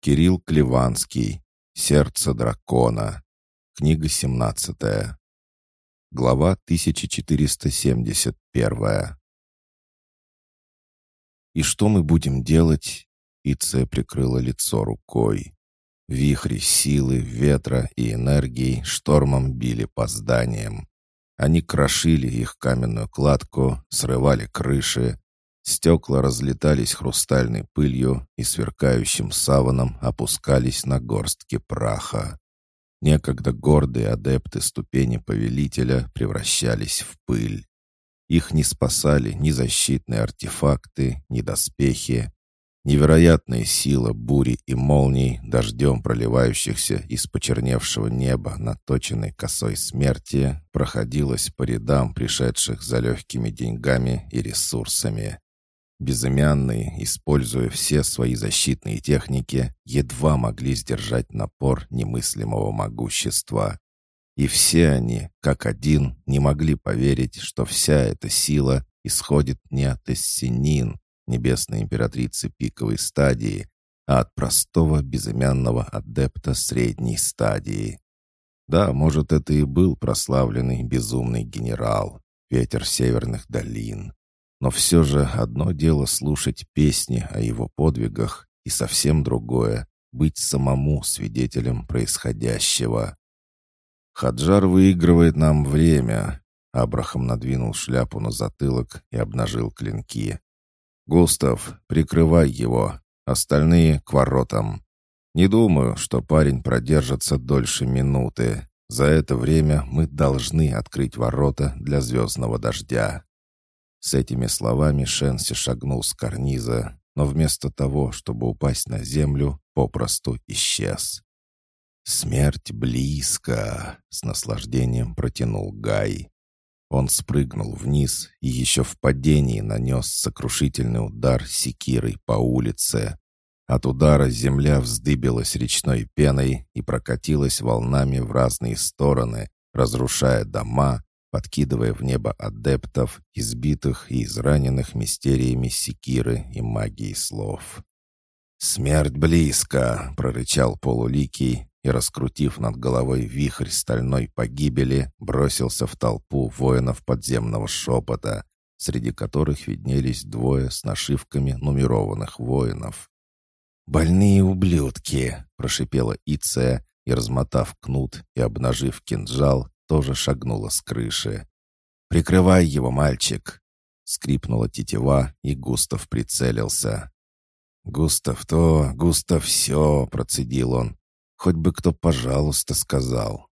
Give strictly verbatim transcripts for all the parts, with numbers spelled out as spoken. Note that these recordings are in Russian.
Кирилл Клеванский. Сердце дракона. Книга семнадцатая. Глава тысяча четыреста семьдесят первая. «И что мы будем делать?» Иция прикрыла лицо рукой. Вихри силы, ветра и энергии штормом били по зданиям. Они крошили их каменную кладку, срывали крыши. Стекла разлетались хрустальной пылью и сверкающим саваном опускались на горстки праха. Некогда гордые адепты ступени повелителя превращались в пыль. Их не спасали ни защитные артефакты, ни доспехи. Невероятная сила бури и молний, дождем проливающихся из почерневшего неба на точенной косой смерти, проходилась по рядам пришедших за легкими деньгами и ресурсами. Безымянные, используя все свои защитные техники, едва могли сдержать напор немыслимого могущества. И все они, как один, не могли поверить, что вся эта сила исходит не от Эссенин, небесной императрицы пиковой стадии, а от простого безымянного адепта средней стадии. Да, может, это и был прославленный безумный генерал, ветер северных долин. Но все же одно дело слушать песни о его подвигах, и совсем другое — быть самому свидетелем происходящего. «Хаджар выигрывает нам время», — Абрахам надвинул шляпу на затылок и обнажил клинки. «Густав, прикрывай его, остальные к воротам. Не думаю, что парень продержится дольше минуты. За это время мы должны открыть ворота для звездного дождя». С этими словами Шенси шагнул с карниза, но вместо того, чтобы упасть на землю, попросту исчез. «Смерть близко!» — с наслаждением протянул Гай. Он спрыгнул вниз и еще в падении нанес сокрушительный удар секирой по улице. От удара земля вздыбилась речной пеной и прокатилась волнами в разные стороны, разрушая дома, подкидывая в небо адептов, избитых и израненных мистериями секиры и магии слов. «Смерть близко!» — прорычал полуликий и, раскрутив над головой вихрь стальной погибели, бросился в толпу воинов подземного шепота, среди которых виднелись двое с нашивками нумерованных воинов. «Больные ублюдки!» — прошипела Иция и, размотав кнут и обнажив кинжал, тоже шагнула с крыши. «Прикрывай его, мальчик!» Скрипнула тетива, и Густав прицелился. «Густав то, Густав все!» — процедил он. «Хоть бы кто «пожалуйста» сказал».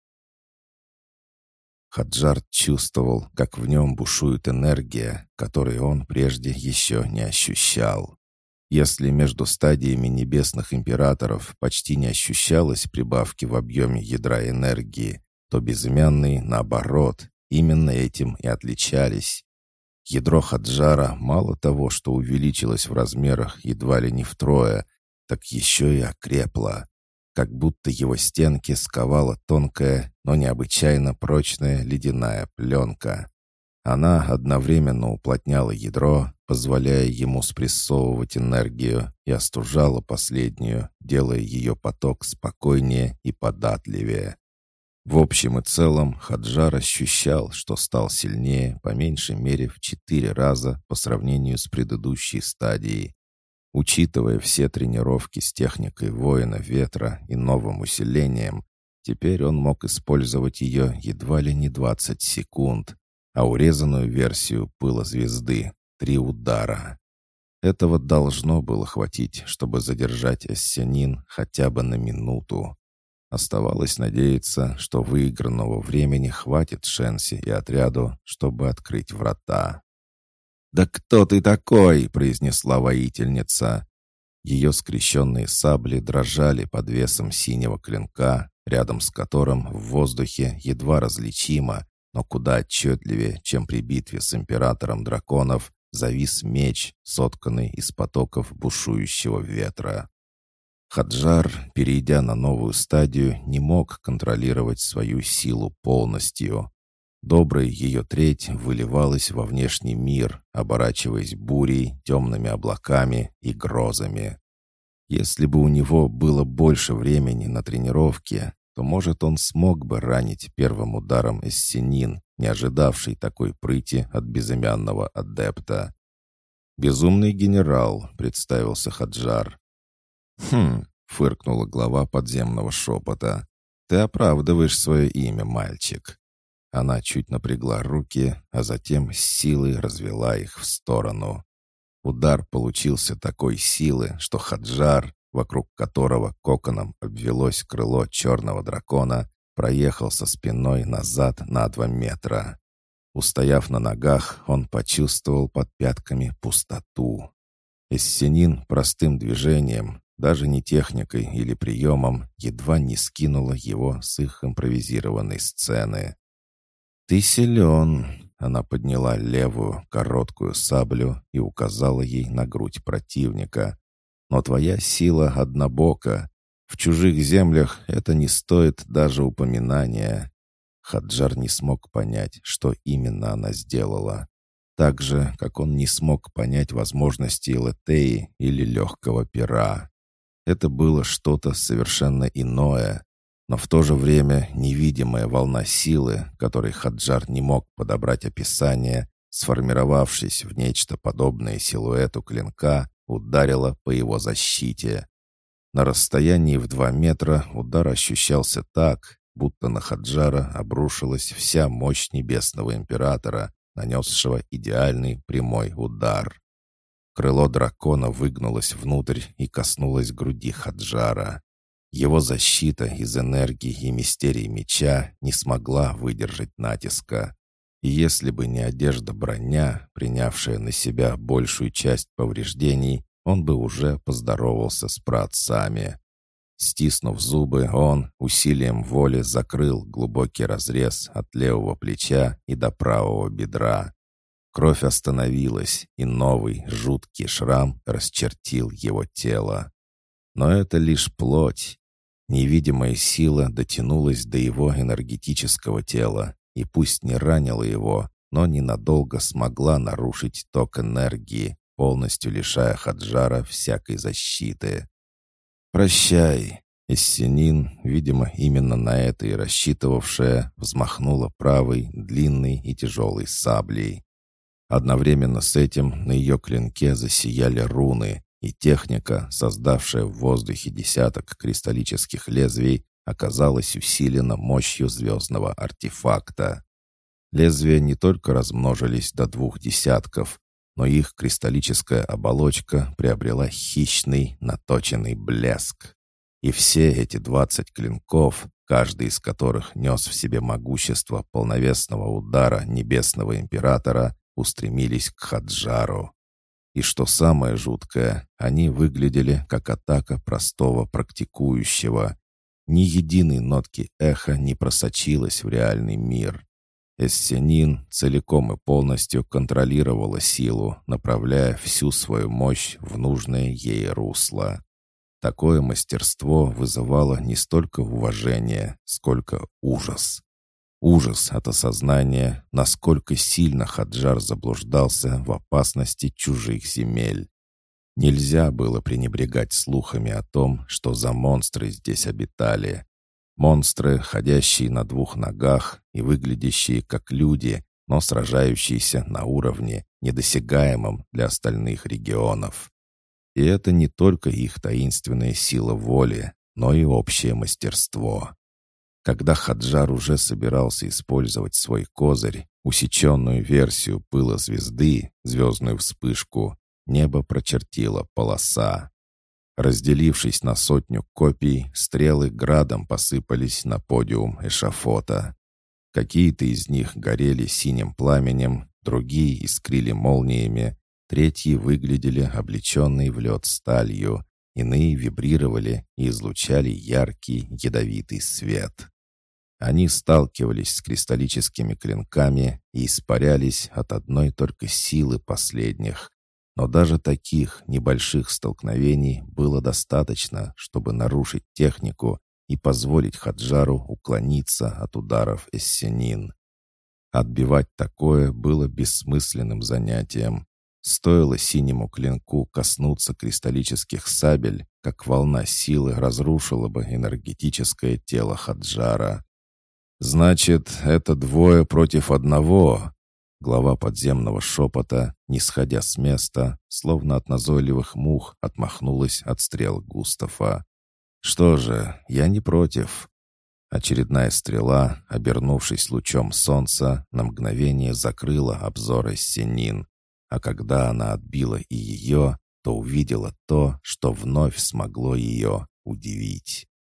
Хаджар чувствовал, как в нем бушует энергия, которую он прежде еще не ощущал. Если между стадиями небесных императоров почти не ощущалось прибавки в объеме ядра энергии, то безымянные, наоборот, именно этим и отличались. Ядро Хаджара мало того, что увеличилось в размерах едва ли не втрое, так еще и окрепло, как будто его стенки сковала тонкая, но необычайно прочная ледяная пленка. Она одновременно уплотняла ядро, позволяя ему спрессовывать энергию, и остужала последнюю, делая ее поток спокойнее и податливее. В общем и целом Хаджар ощущал, что стал сильнее по меньшей мере в четыре раза по сравнению с предыдущей стадией. Учитывая все тренировки с техникой воина ветра и новым усилением, теперь он мог использовать ее едва ли не двадцать секунд, а урезанную версию пыла звезды — три удара. Этого должно было хватить, чтобы задержать Эссенин хотя бы на минуту. Оставалось надеяться, что выигранного времени хватит Шенси и отряду, чтобы открыть врата. «Да кто ты такой?» — произнесла воительница. Ее скрещенные сабли дрожали под весом синего клинка, рядом с которым в воздухе едва различимо, но куда отчетливее, чем при битве с императором драконов, завис меч, сотканный из потоков бушующего ветра. Хаджар, перейдя на новую стадию, не мог контролировать свою силу полностью. Добрая ее треть выливалась во внешний мир, оборачиваясь бурей, темными облаками и грозами. Если бы у него было больше времени на тренировки, то, может, он смог бы ранить первым ударом Эссенин, не ожидавший такой прыти от безымянного адепта. «Безумный генерал», — представился Хаджар. «Хм», — фыркнула глава подземного шепота. «Ты оправдываешь свое имя, мальчик». Она чуть напрягла руки, а затем с силой развела их в сторону. Удар получился такой силы, что Хаджар, вокруг которого коконом обвелось крыло черного дракона, проехал со спиной назад на два метра. Устояв на ногах, он почувствовал под пятками пустоту. Эссенин простым движением, даже не техникой или приемом, едва не скинула его с их импровизированной сцены. «Ты силен!» — она подняла левую короткую саблю и указала ей на грудь противника. «Но твоя сила однобока. В чужих землях это не стоит даже упоминания». Хаджар не смог понять, что именно она сделала. Так же, как он не смог понять возможности Летеи или легкого пера. Это было что-то совершенно иное, но в то же время невидимая волна силы, которой Хаджар не мог подобрать описание, сформировавшись в нечто подобное силуэту клинка, ударила по его защите. На расстоянии в два метра удар ощущался так, будто на Хаджара обрушилась вся мощь небесного императора, нанесшего идеальный прямой удар. Крыло дракона выгнулось внутрь и коснулось груди Хаджара. Его защита из энергии и мистерии меча не смогла выдержать натиска. И если бы не одежда-броня, принявшая на себя большую часть повреждений, он бы уже поздоровался с праотцами. Стиснув зубы, он усилием воли закрыл глубокий разрез от левого плеча и до правого бедра. Кровь остановилась, и новый жуткий шрам расчертил его тело. Но это лишь плоть. Невидимая сила дотянулась до его энергетического тела, и пусть не ранила его, но ненадолго смогла нарушить ток энергии, полностью лишая Хаджара всякой защиты. «Прощай!» Эссенин, видимо, именно на это и рассчитывавшая, взмахнула правой, длинной и тяжелой саблей. Одновременно с этим на ее клинке засияли руны, и техника, создавшая в воздухе десяток кристаллических лезвий, оказалась усилена мощью звездного артефакта. Лезвия не только размножились до двух десятков, но их кристаллическая оболочка приобрела хищный, наточенный блеск. И все эти двадцать клинков, каждый из которых нес в себе могущество полновесного удара небесного императора, устремились к Хаджару. И что самое жуткое, они выглядели как атака простого практикующего. Ни единой нотки эха не просочилась в реальный мир. Эссенин целиком и полностью контролировала силу, направляя всю свою мощь в нужное ей русло. Такое мастерство вызывало не столько уважение, сколько ужас. Ужас от осознания, насколько сильно Хаджар заблуждался в опасности чужих земель. Нельзя было пренебрегать слухами о том, что за монстры здесь обитали. Монстры, ходящие на двух ногах и выглядящие как люди, но сражающиеся на уровне, недосягаемом для остальных регионов. И это не только их таинственная сила воли, но и общее мастерство. Когда Хаджар уже собирался использовать свой козырь, усеченную версию пыла звезды, звездную вспышку, небо прочертила полоса. Разделившись на сотню копий, стрелы градом посыпались на подиум эшафота. Какие-то из них горели синим пламенем, другие искрили молниями, третьи выглядели облеченной в лед сталью, иные вибрировали и излучали яркий ядовитый свет. Они сталкивались с кристаллическими клинками и испарялись от одной только силы последних. Но даже таких небольших столкновений было достаточно, чтобы нарушить технику и позволить Хаджару уклониться от ударов Эссенин. Отбивать такое было бессмысленным занятием. Стоило синему клинку коснуться кристаллических сабель, как волна силы разрушила бы энергетическое тело Хаджара. «Значит, это двое против одного!» Глава подземного шепота, не сходя с места, словно от назойливых мух, отмахнулась от стрел Густава. «Что же, я не против». Очередная стрела, обернувшись лучом солнца, на мгновение закрыла обзор Эссенин, а когда она отбила и ее, то увидела то, что вновь смогло ее удивить.